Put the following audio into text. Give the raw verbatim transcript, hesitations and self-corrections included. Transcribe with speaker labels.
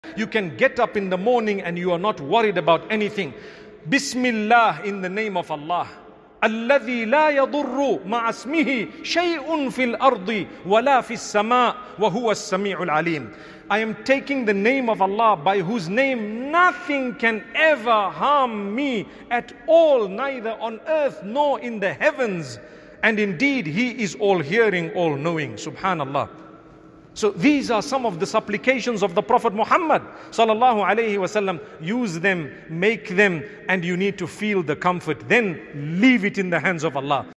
Speaker 1: You can get up in the morning and you are not worried about anything. Bismillah, in the name of Allah. الذي لا يضر مع اسمه شيء في الأرض ولا في السماء وهو السميع العليم. I am taking the name of Allah, by whose name nothing can ever harm me at all, neither on earth nor in the heavens. And indeed, He is all hearing, all knowing. Subhanallah. So these are some of the supplications of the Prophet Muhammad sallallahu alaihi wasallam. Use them, make them, and you need to feel the comfort. Then leave it in the hands of Allah.